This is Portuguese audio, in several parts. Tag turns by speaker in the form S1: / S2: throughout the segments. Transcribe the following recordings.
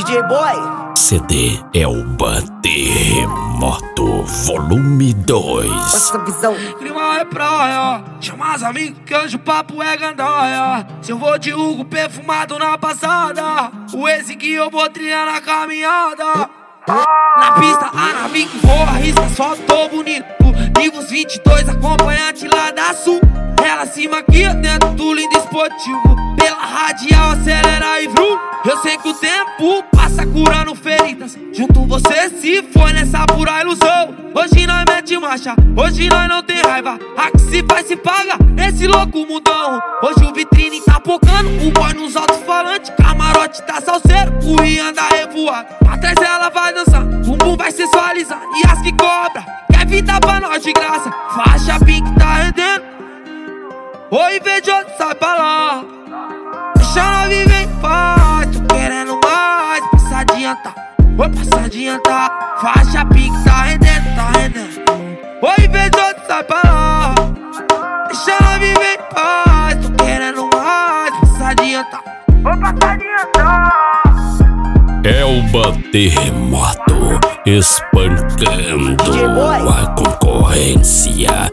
S1: DJ Boy.
S2: CD é o Terremoto Volume 2.
S1: Essa visão.
S3: Clima é praia, chama as amigas que hoje o papo é gandaia. Se eu vou de Hugo perfumado na passada, o esse que eu vou trilhar na caminhada. Na pista, a nave que voa, arrisca, só tô bonito. Livros 22, acompanhante lá da Sul. Ela cima aqui dentro do lindo esportivo. Pela radial acelera e vrum. Eu sei que o tempo passa curando feridas. Junto você se foi nessa pura ilusão. Hoje nós mete marcha, hoje nós não tem raiva. A que se faz se paga, esse louco mundão. Hoje o vitrine tá pocando, o boy nos alto-falantes. Camarote tá salseiro, o Rian da revoada. Atrás ela vai dançar, bumbum vai sensualizar. E as que cobra, quer vida pra nós de graça. Faixa pink tá rendendo. Oi, invejoso, sai pra lá. Deixa nós viver em paz. Tô querendo mais, passa a adiantar. Oi, passa a adiantar. Faixa pink tá rendendo, tá rendendo. Oi, invejoso, sai pra lá. Deixa nós viver em paz. Tô querendo mais, passa a adiantar. Oi, passa a adiantar.
S2: É o Terremoto espancando a concorrência.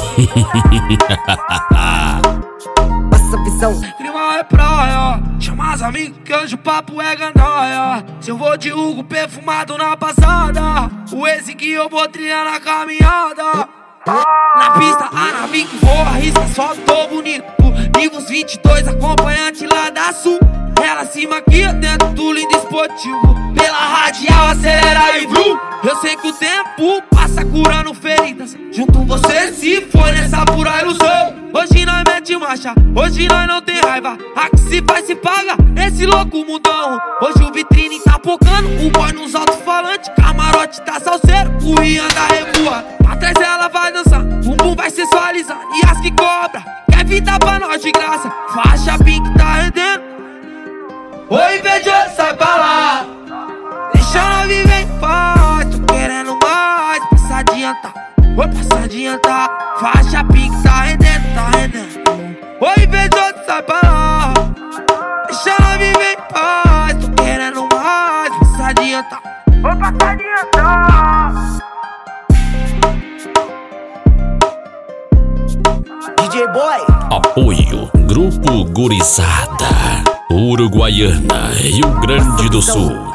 S1: Essa visão.
S3: Clima é praia, chama as amigas que hoje o papo é gandaia. Se eu vou de Hugo perfumado na passada, o esse que eu vou trilhar na caminhada. Na pista, a nave que voa, arrisca, só tô bonito. Livros 22, acompanhante lá da Sul. Ela cima aqui dentro do lindo esportivo. Pela radial acelera e vrum. Eu sei que o tempo passa curando feridas. Junto você se foi nessa pura ilusão. Hoje nós mete marcha, hoje nós não tem raiva. A que se faz se paga, esse louco mundão. Hoje o vitrine tá pocando, o boy nos alto-falantes. Camarote tá salseiro, o Rian da revoada. Atrás ela vai dançar, bumbum vai sensualizar. E as que cobra, quer vida pra nós de graça. Faixa pink tá rendendo. Oi, invejoso, sai pra lá. Deixa nós viver em paz. Tô querendo mais, passa a adiantar. Oi, passa a adiantar. Faixa pink tá rendendo, tá rendendo. Oi, invejoso, sai pra lá. Deixa nós viver em paz. Tô querendo mais, passa a adiantar. Oi, passa a adiantar.
S1: DJ Boy.
S2: Apoio Grupo Gurizada, Uruguaiana, Rio Grande do Sul.